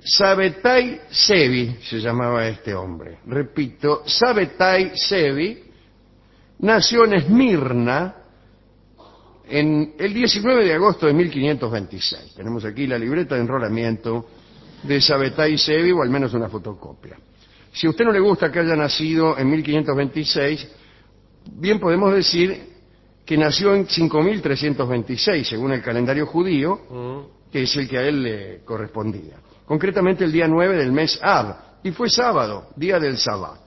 Sabbatai Zevi se llamaba este hombre. Repito, Sabbatai Zevi nació en Esmirna en el 19 de agosto de 1526. Tenemos aquí la libreta de enrolamiento de Sabbatai Zevi, o al menos una fotocopia. Si a usted no le gusta que haya nacido en 1526, bien podemos decir que nació en 5326, según el calendario judío, que es el que a él le correspondía. Concretamente el día 9 del mes Ab, y fue sábado, día del sábado.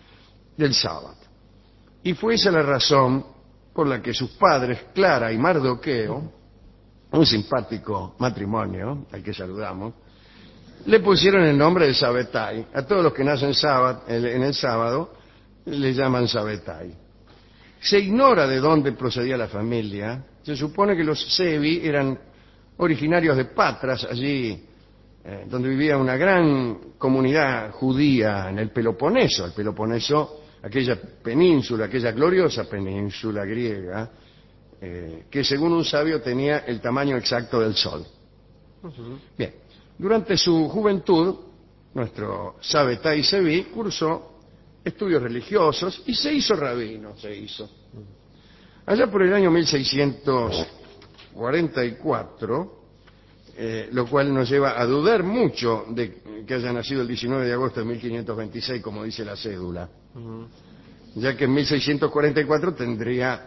Y fue esa la razón por la que sus padres, Clara y Mardoqueo, un simpático matrimonio, al que saludamos, le pusieron el nombre de Sabbatai. A todos los que nacen en el sábado le llaman Sabbatai. Se ignora de dónde procedía la familia. Se supone que los Zevi eran originarios de Patras, allí donde vivía una gran comunidad judía en el Peloponeso. El Peloponeso, aquella península, aquella gloriosa península griega, que según un sabio tenía el tamaño exacto del Sol. Bien, durante su juventud, nuestro Sabbatai Zevi cursó estudios religiosos y se hizo rabino, Allá por el año 1644, lo cual nos lleva a dudar mucho de que haya nacido el 19 de agosto de 1526, como dice la cédula, ya que en 1644 tendría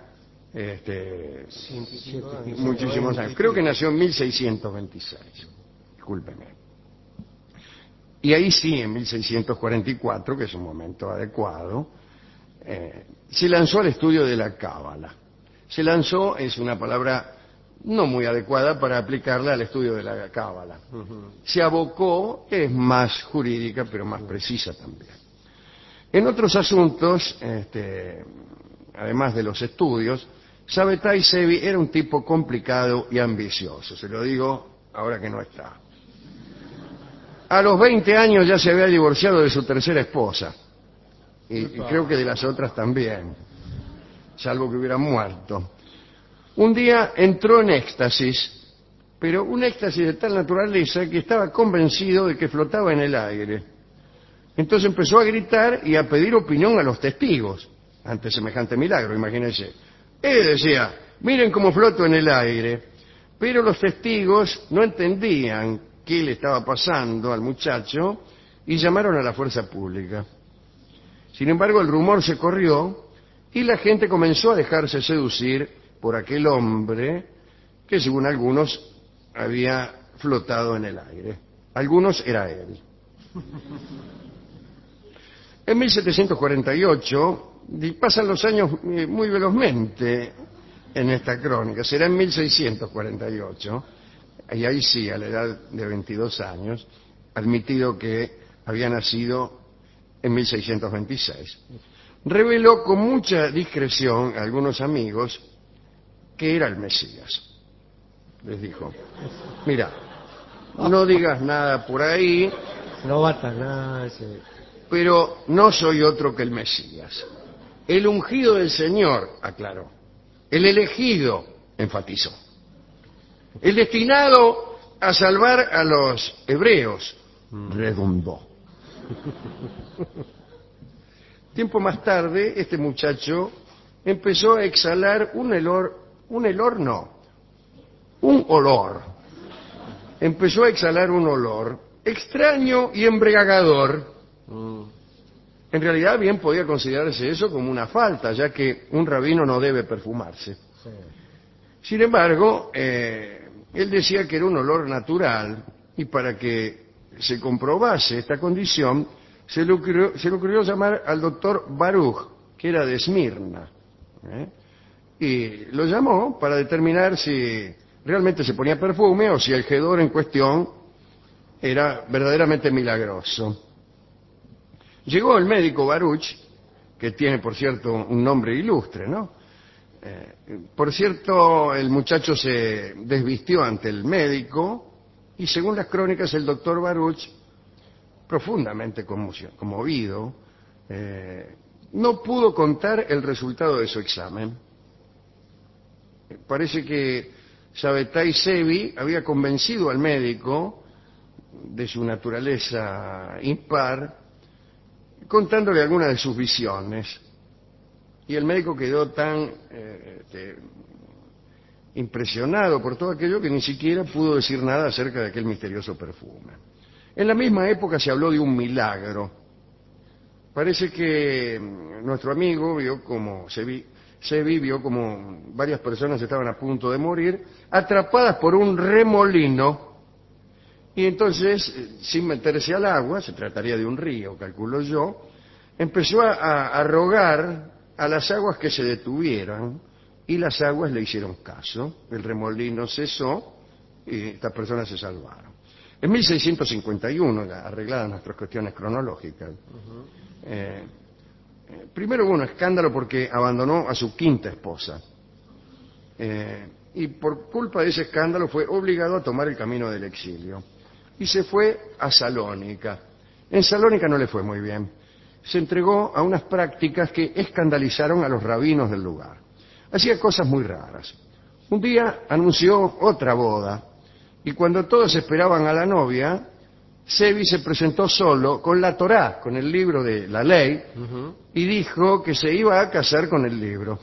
muchísimos años. Creo que nació en 1626, discúlpeme. Y ahí sí, en 1644, que es un momento adecuado, se lanzó al estudio de la Cábala. Se lanzó es una palabra no muy adecuada para aplicarla al estudio de la Cábala. Se abocó, es más jurídica, pero más precisa también. En otros asuntos, además de los estudios, Sabbatai Zevi era un tipo complicado y ambicioso. Se lo digo ahora que no está. A los 20 años ya se había divorciado de su tercera esposa. Y creo que de las otras también, salvo que hubieran muerto. Un día entró en éxtasis, pero un éxtasis de tal naturaleza que estaba convencido de que flotaba en el aire. Entonces empezó a gritar y a pedir opinión a los testigos ante semejante milagro, imagínense. Él decía, miren cómo floto en el aire, pero los testigos no entendían qué le estaba pasando al muchacho y llamaron a la fuerza pública. Sin embargo, el rumor se corrió y la gente comenzó a dejarse seducir por aquel hombre que, según algunos, había flotado en el aire. Algunos era él. En 1748, pasan los años muy velozmente en esta crónica, será en 1648, y ahí sí, a la edad de 22 años, admitido que había nacido en 1626, reveló con mucha discreción a algunos amigos que era el Mesías. Les dijo, mira, no digas nada por ahí, no va a nada, pero no soy otro que el Mesías. El ungido del Señor, aclaró. El elegido, enfatizó. El destinado a salvar a los hebreos, redundó. Tiempo más tarde, este muchacho empezó a exhalar un olor. Empezó a exhalar un olor extraño y embriagador. En realidad bien podía considerarse eso como una falta, ya que un rabino no debe perfumarse. Sin embargo, él decía que era un olor natural, y para que se comprobase esta condición, se le ocurrió llamar al doctor Baruch, que era de Esmirna, y lo llamó para determinar si realmente se ponía perfume o si el hedor en cuestión era verdaderamente milagroso. Llegó el médico Baruch, que tiene, por cierto, un nombre ilustre, ¿no? Por cierto, el muchacho se desvistió ante el médico y, según las crónicas, el doctor Baruch, profundamente conmovido, no pudo contar el resultado de su examen. Parece que Sabbatai Zevi había convencido al médico de su naturaleza impar, contándole algunas de sus visiones. Y el médico quedó tan impresionado por todo aquello que ni siquiera pudo decir nada acerca de aquel misterioso perfume. En la misma época se habló de un milagro. Parece que nuestro amigo vio como Sevi vio como varias personas estaban a punto de morir, atrapadas por un remolino, y entonces, sin meterse al agua, se trataría de un río, calculo yo, empezó a rogar a las aguas que se detuvieran, y las aguas le hicieron caso, el remolino cesó, y estas personas se salvaron. En 1651, arregladas nuestras cuestiones cronológicas, primero hubo un escándalo porque abandonó a su quinta esposa, y por culpa de ese escándalo fue obligado a tomar el camino del exilio, y se fue a Salónica. En Salónica no le fue muy bien. Se entregó a unas prácticas que escandalizaron a los rabinos del lugar. Hacía cosas muy raras. Un día anunció otra boda, y cuando todos esperaban a la novia, Sevi se presentó solo con la Torá, con el libro de la ley, y dijo que se iba a casar con el libro.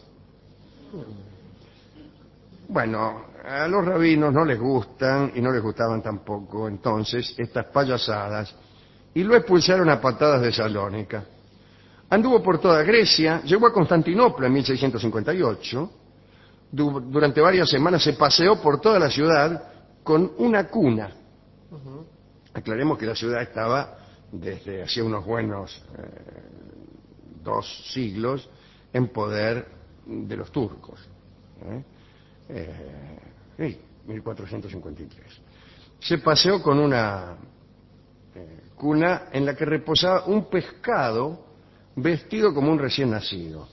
Bueno, a los rabinos no les gustan, y no les gustaban tampoco entonces estas payasadas, y lo expulsaron a patadas de Salónica. Anduvo por toda Grecia, llegó a Constantinopla en 1658, durante varias semanas se paseó por toda la ciudad con una cuna. Aclaremos que la ciudad estaba desde hacía unos buenos 2 siglos en poder de los turcos. Sí, 1453. Se paseó con una cuna en la que reposaba un pescado vestido como un recién nacido.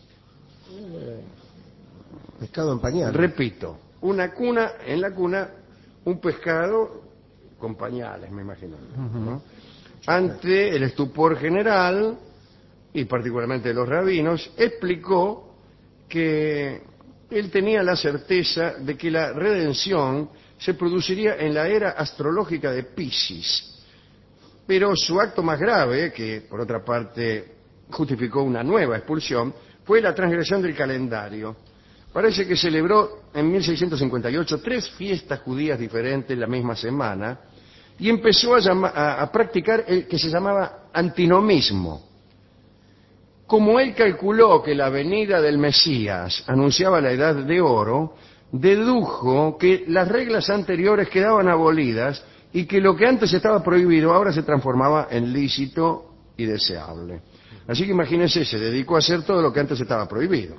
Pescado en pañal. Repito, una cuna, en la cuna, un pescado con pañales, me imagino, ¿no? Ante el estupor general, y particularmente de los rabinos, explicó que él tenía la certeza de que la redención se produciría en la era astrológica de Piscis. Pero su acto más grave, que por otra parte justificó una nueva expulsión, fue la transgresión del calendario. Parece que celebró en 1658 3 fiestas judías diferentes la misma semana y empezó a practicar el que se llamaba antinomismo. Como él calculó que la venida del Mesías anunciaba la edad de oro, dedujo que las reglas anteriores quedaban abolidas y que lo que antes estaba prohibido ahora se transformaba en lícito y deseable. Así que imagínense, se dedicó a hacer todo lo que antes estaba prohibido.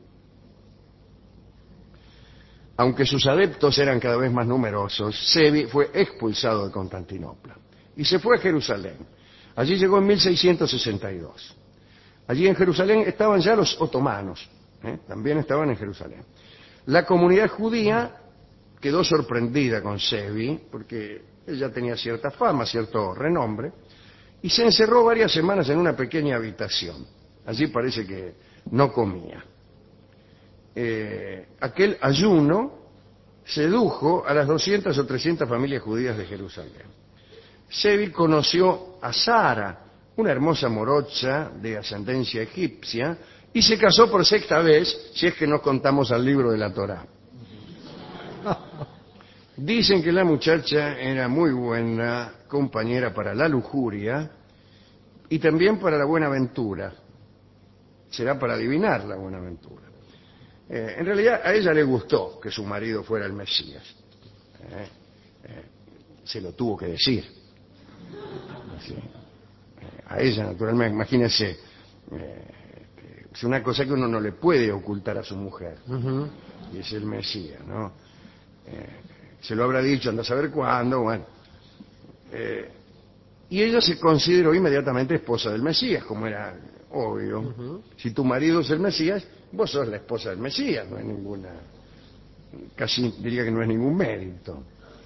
Aunque sus adeptos eran cada vez más numerosos, Sevi fue expulsado de Constantinopla y se fue a Jerusalén. Allí llegó en 1662. Allí en Jerusalén estaban ya los otomanos, también estaban en Jerusalén. La comunidad judía quedó sorprendida con Sevi, porque ella tenía cierta fama, cierto renombre, y se encerró varias semanas en una pequeña habitación. Allí parece que no comía. Aquel ayuno sedujo a las 200 o 300 familias judías de Jerusalén. Sevi conoció a Sara, una hermosa morocha de ascendencia egipcia, y se casó por 6ª vez, si es que nos contamos al libro de la Torá. Dicen que la muchacha era muy buena compañera para la lujuria y también para la buena aventura. Será para adivinar la buena aventura. En realidad a ella le gustó que su marido fuera el Mesías. Se lo tuvo que decir. Sí. A ella, naturalmente, imagínense, es una cosa que uno no le puede ocultar a su mujer, y es el Mesías, ¿no? Se lo habrá dicho, anda a saber cuándo, bueno. Y ella se consideró inmediatamente esposa del Mesías, como era obvio. Si tu marido es el Mesías, vos sos la esposa del Mesías, no hay ninguna, casi diría que no es ningún mérito.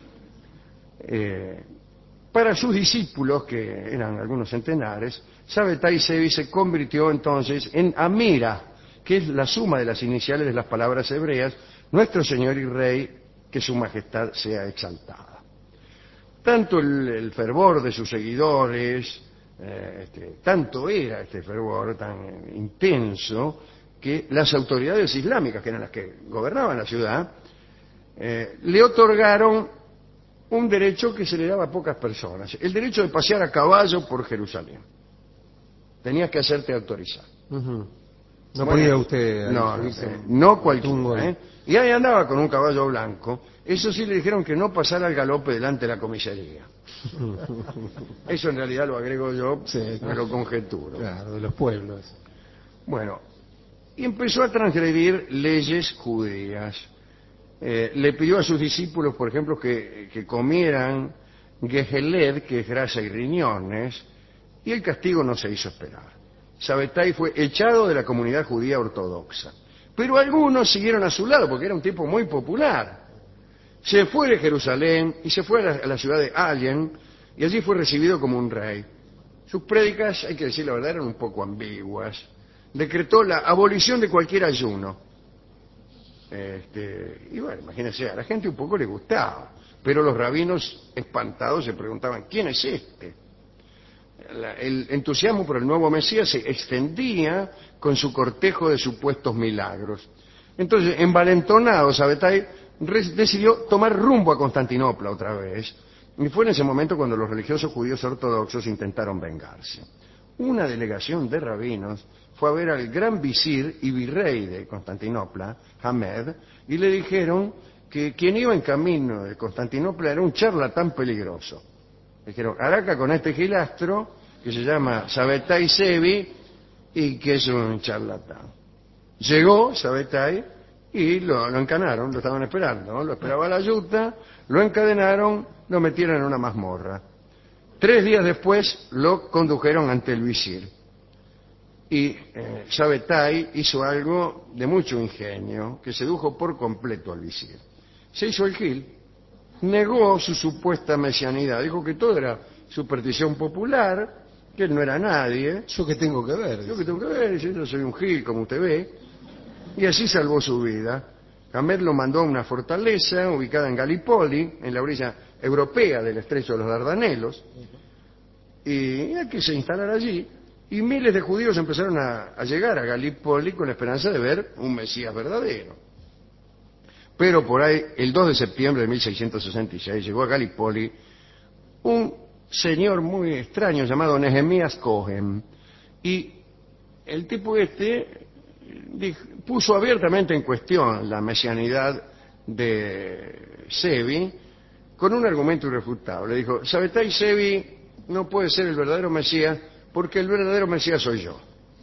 Para sus discípulos, que eran algunos centenares, Sabbatai Sevi se convirtió entonces en Amira, que es la suma de las iniciales de las palabras hebreas, nuestro Señor y Rey, que su majestad sea exaltada. tanto el fervor de sus seguidores, tanto era este fervor tan intenso, que las autoridades islámicas, que eran las que gobernaban la ciudad, le otorgaron un derecho que se le daba a pocas personas, el derecho de pasear a caballo por Jerusalén. Tenías que hacerte autorizar. Ujú. No Bueno, podía usted no, subirse no tungo. cualquiera, ¿eh? Y ahí andaba con un caballo blanco. Eso sí le dijeron que no pasara al galope delante de la comisaría. Eso en realidad lo agrego yo, Sí, me lo conjeturo. Claro, de los pueblos. Bueno, y empezó a transgredir leyes judías. Le pidió a sus discípulos, por ejemplo, que comieran geheled, que es grasa y riñones, y el castigo no se hizo esperar. Sabbatai fue echado de la comunidad judía ortodoxa. Pero algunos siguieron a su lado, porque era un tipo muy popular. Se fue de Jerusalén y se fue a la ciudad de Ayen, y allí fue recibido como un rey. Sus prédicas, hay que decir la verdad, eran un poco ambiguas. Decretó la abolición de cualquier ayuno. Y bueno, imagínense, a la gente un poco le gustaba, pero los rabinos espantados se preguntaban, ¿quién es este? El entusiasmo por el nuevo Mesías se extendía con su cortejo de supuestos milagros. Entonces, envalentonado, Sabbatai decidió tomar rumbo a Constantinopla otra vez, y fue en ese momento cuando los religiosos judíos ortodoxos intentaron vengarse. Una delegación de rabinos fue a ver al gran visir y virrey de Constantinopla, Hamed, y le dijeron que quien iba en camino de Constantinopla era un charlatán peligroso. Dijeron, Araca con este gilastro, que se llama Sabbatai Sevi, y que es un charlatán. Llegó Sabbatai y lo encanaron, lo estaban esperando, ¿no? Lo esperaba la yuta, lo encadenaron, lo metieron en una mazmorra. 3 días después lo condujeron ante el visir. Y Sabbatai hizo algo de mucho ingenio, que sedujo por completo al visir. Se hizo el gil, negó su supuesta mesianidad, dijo que todo era superstición popular, que él no era nadie. ¿Yo qué tengo que ver? Yo que tengo que ver, dice, yo soy un gil, como usted ve. Y así salvó su vida. Hamed lo mandó a una fortaleza ubicada en Galipoli, en la orilla europea del estrecho de los Dardanelos, y a que se instalara allí. Y miles de judíos empezaron a llegar a Galipoli con la esperanza de ver un Mesías verdadero. Pero por ahí, el 2 de septiembre de 1666, llegó a Galipoli un señor muy extraño llamado Nehemías Cohen. Y el tipo puso abiertamente en cuestión la mesianidad de Sevi con un argumento irrefutable. Dijo, Sabbatai Sevi no puede ser el verdadero Mesías porque el verdadero Mesías soy yo.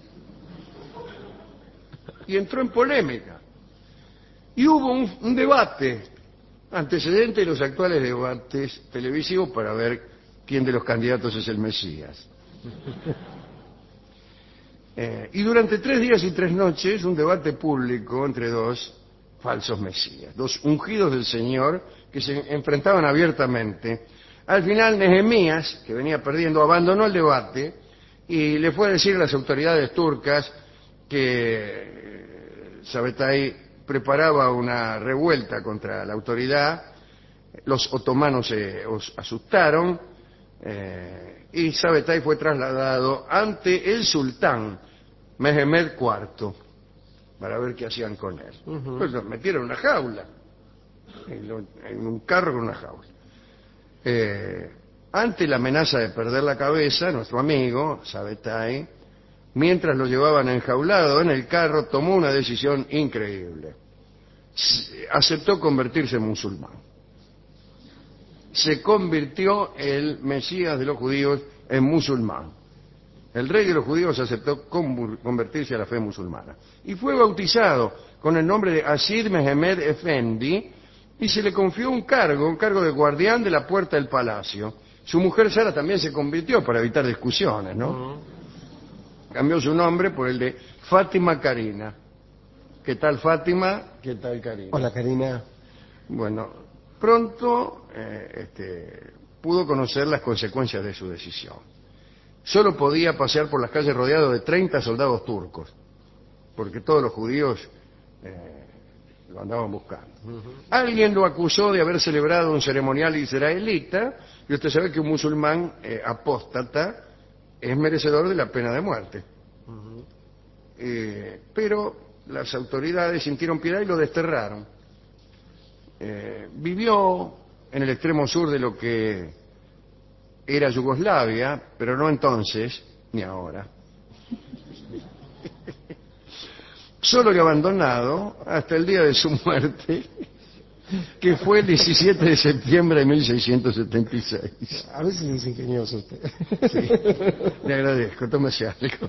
Y entró en polémica. Y hubo un debate, antecedente de los actuales debates televisivos para ver quién de los candidatos es el Mesías. Y durante 3 días y 3 noches, un debate público entre 2 falsos Mesías, 2 ungidos del Señor que se enfrentaban abiertamente. Al final, Nehemías, que venía perdiendo, abandonó el debate y le fue a decir a las autoridades turcas que Sabbatai preparaba una revuelta contra la autoridad. Los otomanos se asustaron y Sabbatai fue trasladado ante el sultán Mehmed IV para ver qué hacían con él. Pues lo metieron en una jaula, en un carro con una jaula. Ante la amenaza de perder la cabeza, nuestro amigo Sabbatai, mientras lo llevaban enjaulado en el carro, tomó una decisión increíble. Aceptó convertirse en musulmán. Se convirtió el Mesías de los judíos en musulmán. El rey de los judíos aceptó convertirse a la fe musulmana. Y fue bautizado con el nombre de Asid Mehmed Efendi, y se le confió un cargo de guardián de la puerta del palacio. Su mujer Sara también se convirtió para evitar discusiones, ¿no? Cambió su nombre por el de Fátima Karina. ¿Qué tal Fátima? ¿Qué tal Karina? Hola, Karina. Bueno, pronto pudo conocer las consecuencias de su decisión. Solo podía pasear por las calles rodeado de 30 soldados turcos, porque todos los judíos lo andaban buscando. Alguien lo acusó de haber celebrado un ceremonial israelita Y usted sabe que un musulmán apóstata es merecedor de la pena de muerte. Pero las autoridades sintieron piedad y lo desterraron. Vivió en el extremo sur de lo que era Yugoslavia, pero no entonces ni ahora. Solo y abandonado hasta el día de su muerte, que fue el 17 de septiembre de 1676. A veces es ingenioso usted. Sí, le agradezco, tómese algo.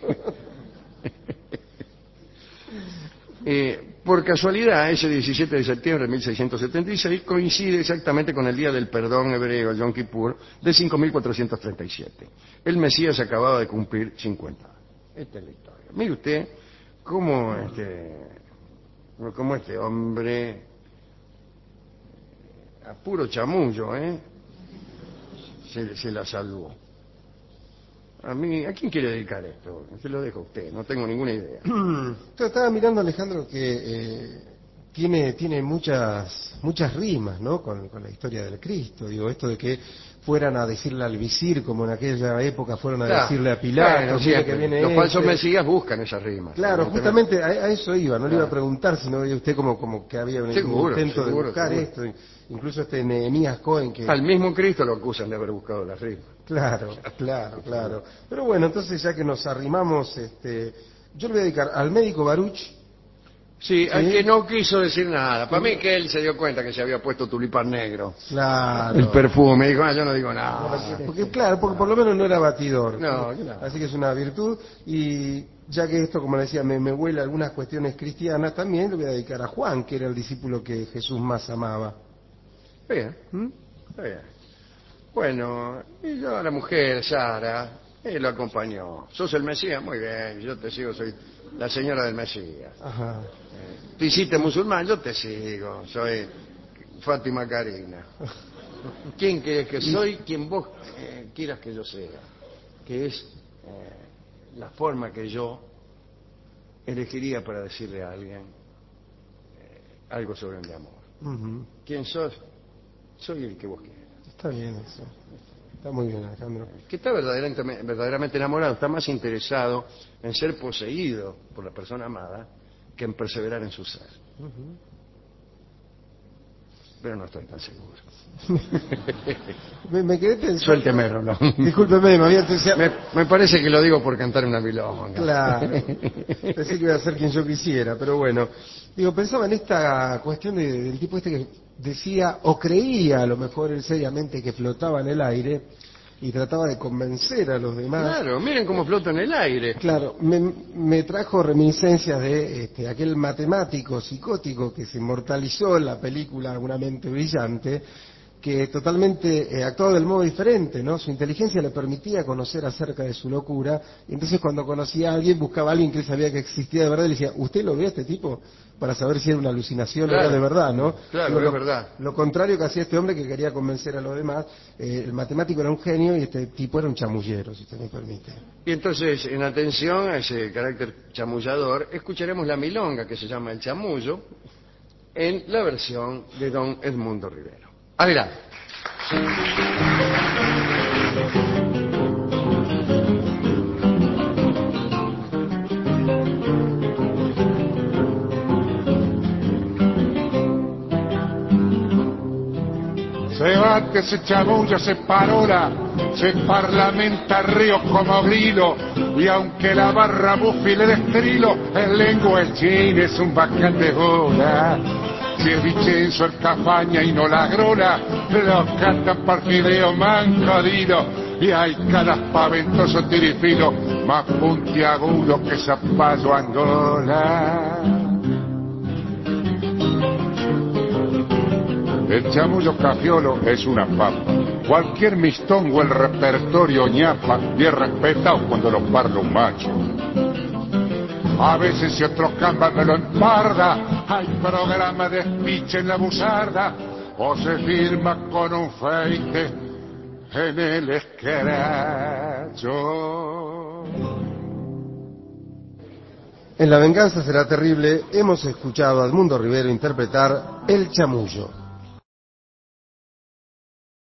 Por casualidad, ese 17 de septiembre de 1676 coincide exactamente con el día del perdón hebreo, Yom Kippur, de 5437. El Mesías acababa de cumplir 50 años. Esta es la historia. Mire usted cómo este hombre, a puro chamullo, se la salvó. ¿A quién quiere dedicar esto? Se lo dejo a usted, no tengo ninguna idea. Estaba mirando, Alejandro, que tiene muchas rimas, ¿no? Con la historia del Cristo. Digo, esto de que fueran a decirle al visir, como en aquella época fueron a decirle a Pilato. Bueno, siempre. Que viene Los falsos mesías buscan esas rimas. Claro, justamente a eso iba, no le iba a preguntar, sino veía usted como que había un intento de buscar esto. Incluso Nehemías Cohen que... Al mismo Cristo lo acusan de haber buscado las rimas. Claro. Pero bueno, entonces ya que nos arrimamos, yo le voy a dedicar al médico Baruch. Sí, al que no quiso decir nada. Para mí que él se dio cuenta que se había puesto tulipán negro. Claro. El perfume. Dijo, yo no digo nada. Porque por lo menos no era batidor. No. Así que es una virtud. Y ya que esto, como le decía, me huele a algunas cuestiones cristianas, también le voy a dedicar a Juan, que era el discípulo que Jesús más amaba. Bien. Está bien. Bueno, y yo a la mujer, Sara, lo acompañó. ¿Sos el Mesías? Muy bien, yo te sigo, soy la señora del Mesías. Ajá. Te hiciste musulmán, yo te sigo, soy Fátima Karina. ¿Quién querés que soy? Quien vos quieras que yo sea. Que es la forma que yo elegiría para decirle a alguien algo sobre mi amor. ¿Quién sos? Soy el que vos quieras. Está bien eso. Está muy bien, Alejandro. Que está verdaderamente enamorado, está más interesado en ser poseído por la persona amada que en perseverar en su ser. Pero no estoy tan seguro. me quedé pensando... Suélteme, Rolón. Discúlpeme, me había entusiasmado. Me parece que lo digo por cantar una milonga. Claro. Pensé que iba a ser quien yo quisiera, pero bueno. Digo, pensaba en esta cuestión del tipo este que decía, o creía a lo mejor él seriamente, que flotaba en el aire y trataba de convencer a los demás. Claro, miren cómo flota en el aire. Claro, me trajo reminiscencias de aquel matemático psicótico que se inmortalizó en la película Una mente brillante, que totalmente actuaba del modo diferente, ¿no? Su inteligencia le permitía conocer acerca de su locura, y entonces cuando conocía a alguien, buscaba a alguien que él sabía que existía de verdad, y le decía, ¿usted lo ve a este tipo? Para saber si era una alucinación o era de verdad, ¿no? Claro, es verdad. Lo contrario que hacía este hombre, que quería convencer a los demás. El matemático era un genio y este tipo era un chamullero, si usted me permite. Y entonces, en atención a ese carácter chamullador, escucharemos la milonga que se llama El Chamullo, en la versión de don Edmundo Rivero. Adelante. Se bate, se chamulla, se parola, se parlamenta río como grilo, y aunque la barra bufi le destrilo, el lengua el chin es un bacán de bola. Si es Vicenzo el cafaña y no la grola, los cantan por fideo mancodino, y hay cada paventoso tirifilo, más puntiagudo que zapallo Angola. El chamullo cafiolo es una papa. Cualquier mistongo el repertorio ñapa y es respetado cuando lo parla un macho. A veces si otro camba me lo emparda, hay programa de speech en la buzarda, o se firma con un feite en el escracho. En La venganza será terrible hemos escuchado a Edmundo Rivero interpretar El Chamullo.